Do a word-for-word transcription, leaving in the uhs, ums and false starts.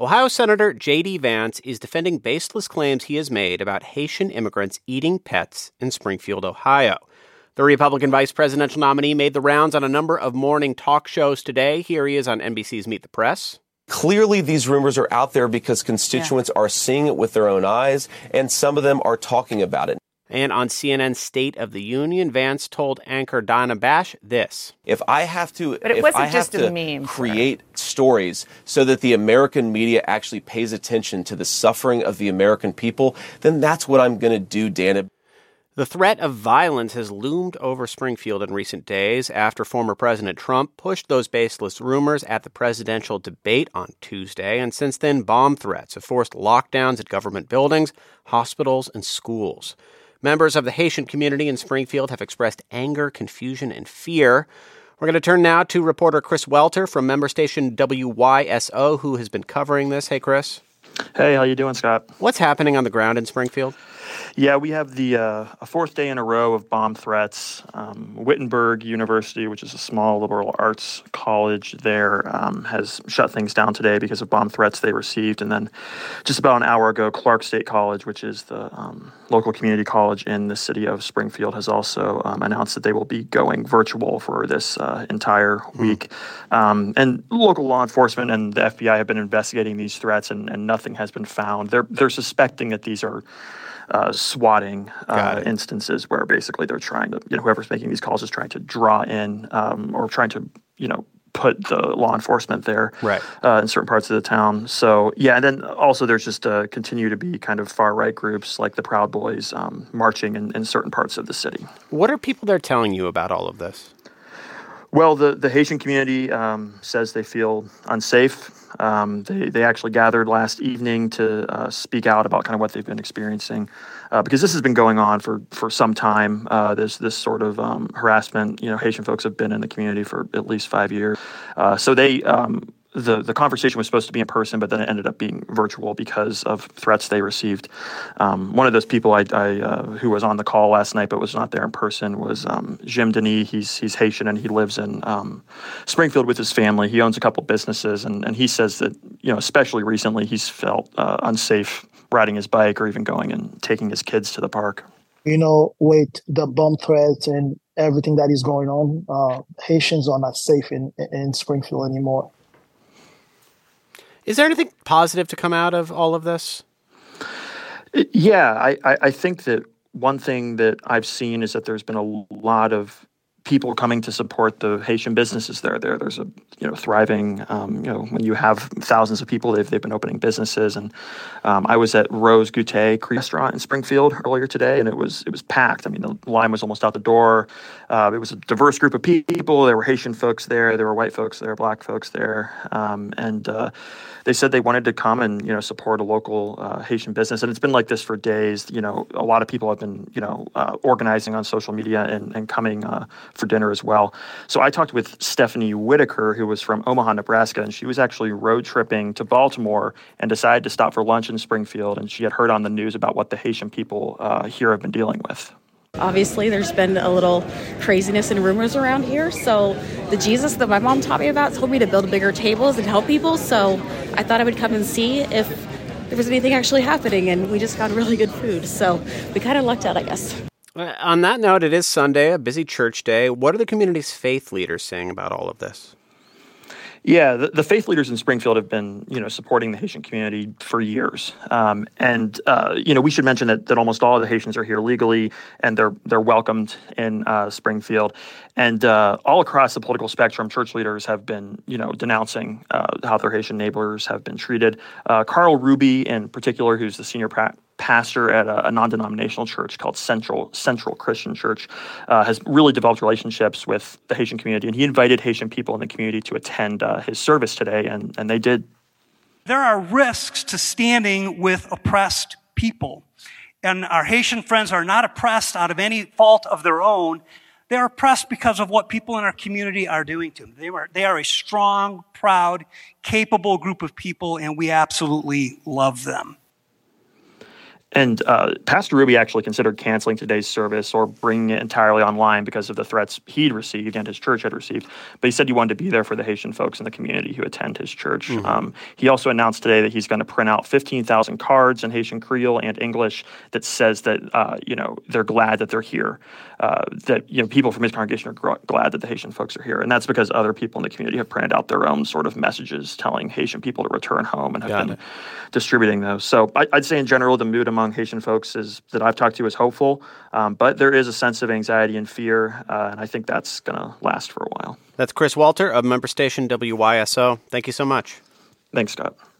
Ohio Senator J D. Vance is defending baseless claims he has made about Haitian immigrants eating pets in Springfield, Ohio. The Republican vice presidential nominee made the rounds on a number of morning talk shows today. Here he is on N B C's Meet the Press. Clearly, these rumors are out there because constituents yeah. are seeing it with their own eyes, and some of them are talking about it. And on C N N's State of the Union, Vance told anchor Donna Bash this. If I have to, but it if wasn't I have just to a meme, create stories so that the American media actually pays attention to the suffering of the American people, then that's what I'm going to do, Dana. The threat of violence has loomed over Springfield in recent days after former President Trump pushed those baseless rumors at the presidential debate on Tuesday. And since then, bomb threats have forced lockdowns at government buildings, hospitals, and schools. Members of the Haitian community in Springfield have expressed anger, confusion, and fear. We're going to turn now to reporter Chris Welter from member station W Y S O, who has been covering this. Hey, Chris. Hey, how you doing, Scott? What's happening on the ground in Springfield? Yeah, we have the uh, a fourth day in a row of bomb threats. Um, Wittenberg University, which is a small liberal arts college there, um, has shut things down today because of bomb threats they received. And then just about an hour ago, Clark State College, which is the um, local community college in the city of Springfield, has also um, announced that they will be going virtual for this uh, entire week. Mm. Um, and local law enforcement and the F B I have been investigating these threats, and, and nothing has been found. They're they're suspecting that these are Uh, swatting uh, instances where basically they're trying to, you know, whoever's making these calls is trying to draw in um, or trying to, you know, put the law enforcement there right. uh, in certain parts of the town. So, yeah, and then also there's just uh, continue to be kind of far-right groups like the Proud Boys um, marching in, in certain parts of the city. What are people there telling you about all of this? Well, the, the Haitian community um, says they feel unsafe. Um, they, they actually gathered last evening to uh, speak out about kind of what they've been experiencing, uh, because this has been going on for, for some time. Uh, this this sort of um, harassment, you know, Haitian folks have been in the community for at least five years. Uh, so they um, the the conversation was supposed to be in person, but then it ended up being virtual because of threats they received. Um, one of those people I, I uh, who was on the call last night but was not there in person was um, Jim Denis. He's he's Haitian and he lives in um, Springfield with his family. He owns a couple businesses, and, and he says that, you know, especially recently he's felt uh, unsafe riding his bike or even going and taking his kids to the park. You know, with the bomb threats and everything that is going on, uh, Haitians are not safe in in Springfield anymore. Is there anything positive to come out of all of this? Yeah, I, I, I think that one thing that I've seen is that there's been a lot of people coming to support the Haitian businesses there. There, there's a you know thriving. Um, you know, when you have thousands of people, they've they've been opening businesses. And um, I was at Rose Goûter restaurant in Springfield earlier today, and it was it was packed. I mean, the line was almost out the door. Uh, it was a diverse group of people. There were Haitian folks there. There were white folks there, black folks there, um, and uh, they said they wanted to come and you know support a local uh, Haitian business. And it's been like this for days. You know, a lot of people have been you know uh, organizing on social media and and coming Uh, for dinner as well. So I talked with Stephanie Whitaker, who was from Omaha, Nebraska, and she was actually road tripping to Baltimore and decided to stop for lunch in Springfield. And she had heard on the news about what the Haitian people uh, here have been dealing with. Obviously, there's been a little craziness and rumors around here. So the Jesus that my mom taught me about told me to build bigger tables and help people. So I thought I would come and see if there was anything actually happening. And we just got really good food. So we kind of lucked out, I guess. On that note, it is Sunday, a busy church day. What are the community's faith leaders saying about all of this? Yeah, the, the faith leaders in Springfield have been, you know, supporting the Haitian community for years. Um, and, uh, you know, we should mention that, that almost all of the Haitians are here legally, and they're they're welcomed in uh, Springfield. And uh, all across the political spectrum, church leaders have been, you know, denouncing uh, how their Haitian neighbors have been treated. Uh, Carl Ruby, in particular, who's the senior pra- pastor at a, a non-denominational church called Central Central Christian Church, uh, has really developed relationships with the Haitian community, and he invited Haitian people in the community to attend uh, his service today, and, and they did. There are risks to standing with oppressed people, and our Haitian friends are not oppressed out of any fault of their own. They're oppressed because of what people in our community are doing to them. They are, they are a strong, proud, capable group of people, and we absolutely love them. And uh, Pastor Ruby actually considered canceling today's service or bringing it entirely online because of the threats he'd received and his church had received. But he said he wanted to be there for the Haitian folks in the community who attend his church. Mm-hmm. Um, he also announced today that he's going to print out fifteen thousand cards in Haitian Creole and English that says that, uh, you know, they're glad that they're here. Uh, that, you know, people from his congregation are gr- glad that the Haitian folks are here. And that's because other people in the community have printed out their own sort of messages telling Haitian people to return home and have Got been it. distributing those. So I, I'd say in general, the mood among Haitian folks is that I've talked to is hopeful, um, but there is a sense of anxiety and fear, uh, and I think that's going to last for a while. That's Chris Walter of member station W Y S O. Thank you so much. Thanks, Scott.